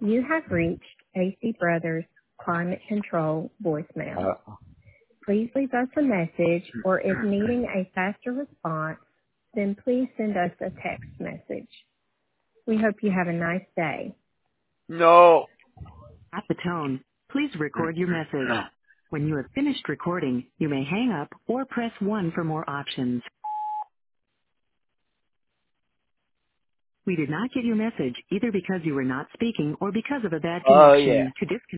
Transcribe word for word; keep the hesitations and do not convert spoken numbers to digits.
You have reached A C Brothers Climate Control voicemail. Uh, Please leave us a message, or if needing a faster response, then please send us a text message. We hope you have a nice day. no. At the tone, please record your message. When you have finished recording, you may hang up or press one for more options. We did not get your message either because you were not speaking or because of a bad Oh yeah. connection. To disconnect